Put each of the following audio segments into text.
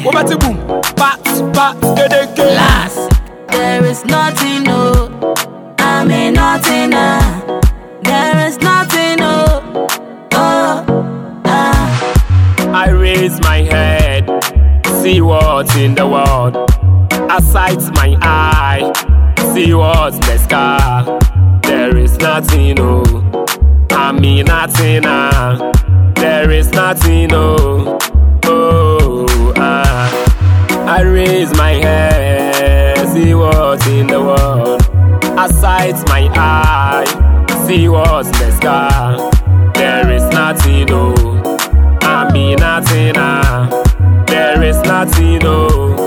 What about the boom? Pat, get Last, there is nothing, no. I mean nothing, there is nothing, no. I raise my head, see what's in the world. I sight my eye, see what's the sky. There is nothing, no. I mean nothing, there is nothing, no. I raise my head, see what's in the world. I sight my eye, see what's in the sky. There is nothing, no. I mean nothing, there is nothing, no.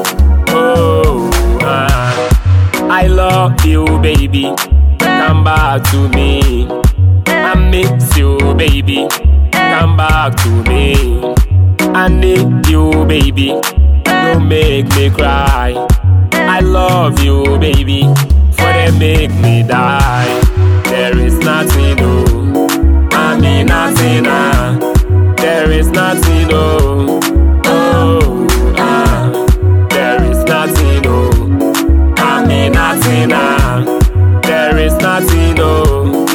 I love you, baby. Come back to me. I miss you, baby. Come back to me. I need you, baby. Don't make me cry. I love you, baby. For they make me die. There is nothing, no. I mean nothing, there is nothing, no. There is nothing, no. I mean nothing, there is nothing, no.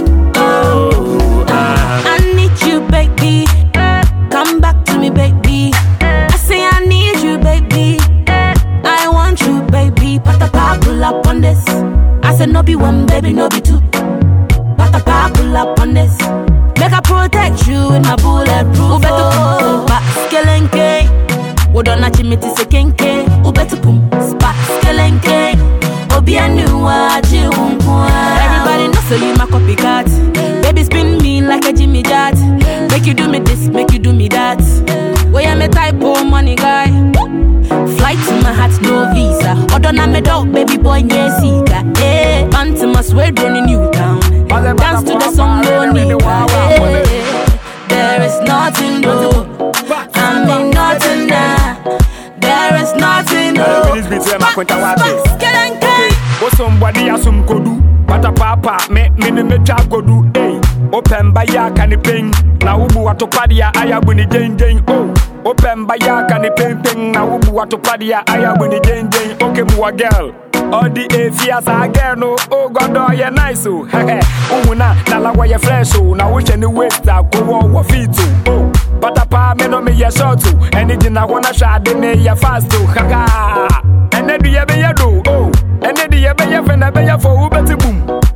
I need you, baby. Come back to me, baby. I say I need you, baby. I want you, baby. Patapa, pull up on this. I said no be one, baby, no be two. Patapa, pull up on this. Make I protect you with my bulletproof. Ubetu pum, spa, skelenke. Wodona chimiti se kenke. Ubetu pum, spa, skelenke. Obi anuwa, jirunkwa. Everybody knows so you my copycat. Baby spin me like a Jimmy Jat. Make you do me this, make you do me that. Where I'm a type of money guy. Flight to my heart, no visa. Odona me dog, baby boy, yeah, sika. Eh, Pantimus, we're running you down. Dance to the song, no need. There is nothing, no. I mean nothing, there is nothing, no. Somebody has some kodu, but a papa, me chap kodu, eh. Open by ya can ping, now ubu atopadia, I have winning jane, oh. Open by ya can ping, now ubu atopadia, I have winning jane, okay, mua girl. All the afias I get no, oh God, oh, you're nice, oh, heh, oh, na la way fresh, oh, now which any waste, I go on feet, oh. But a pa, me no me ya short, oh, anything I wanna shot, they may ya fast, oh, ha, and then the ever you do, oh. And then the ever you for Uber to boom.